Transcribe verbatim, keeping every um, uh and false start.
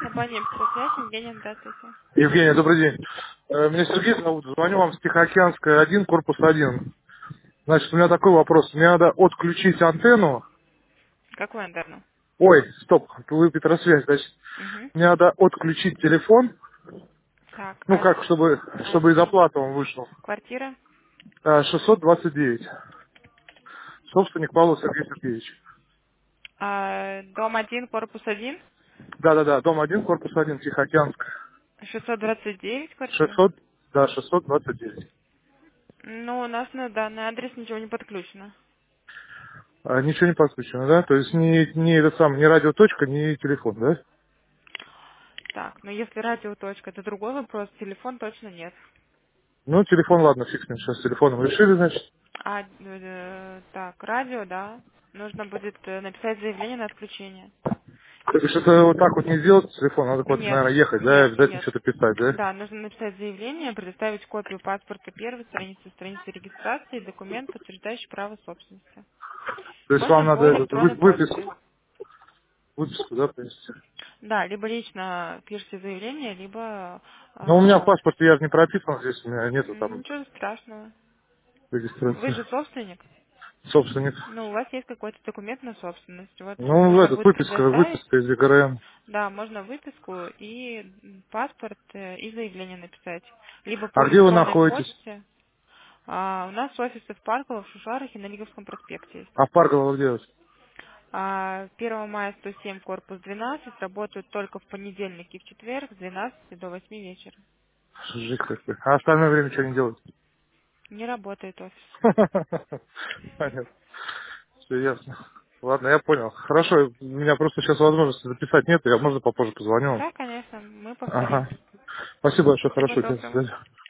Компания «Петросвязь», Евгения, здравствуйте. Евгений, добрый день. Э, Меня Сергей зовут, звоню вам с Тихоокеанская один, корпус один. Значит, у меня такой вопрос. Мне надо отключить антенну. Какую антенну? Ой, стоп, вы Петросвязь, значит. Угу. Мне надо отключить телефон, Так, ну а как, чтобы, чтобы из оплаты он вышел. квартира? Э, шестьсот двадцать девять. Собственник Павел Сергей Сергеевич. А, дом один, корпус один, Да-да-да, дом один, корпус один, Тихоокеанская. шестьсот двадцать девять квартира. шестьсот, да, шестьсот двадцать девять. Ну, у нас на данный адрес ничего не подключено. А, ничего не подключено, да? То есть ни, ни этот сам, ни радиоточка, ни телефон, да? Так, ну если радио точка, это другой вопрос, телефон точно нет. Ну, телефон, ладно, фиг с ним. Сейчас с телефоном решили, значит. А, э, так, радио, да. Нужно будет э, написать заявление на отключение. То есть это вот так вот не сделать с телефона, надо куда-то, Нет, наверное, ехать, да, и нет, обязательно нет. что-то писать, да? Да, нужно написать заявление, предоставить копию паспорта первой страницы, страницы регистрации, документ, подтверждающий право собственности. То есть Можно вам по надо этот, вы- электронной почте. выписку, выписку, да, принести. Да, либо лично пишите заявление, либо Но у меня в а, паспорте я же не прописан здесь, у меня нету м, там ничего страшного. Вы регистрации. же собственник. Собственник. Ну, у вас есть какой-то документ на собственность. Вот Ну, можно этот, будет выписка, предоставить, выписка из ЕГРН. да, можно выписку и м, паспорт э, и заявление написать. Либо А по где вы электронной находитесь? почте. А, у нас офисы в Парково, в Шушарах и на Лиговском проспекте есть. А в Парголово где? А, первого мая сто семь, корпус двенадцать, работают только в понедельник и в четверг с двенадцати до восьми вечера. Жить какой. А остальное время что не делать? Не работает офис. Понятно. Все ясно. Ладно, я понял. Хорошо, у меня просто сейчас возможности записать нет, я можно попозже позвоню вам. Да, конечно, мы повторим. Ага. Спасибо большое, Всего хорошо, до доброго. свидания.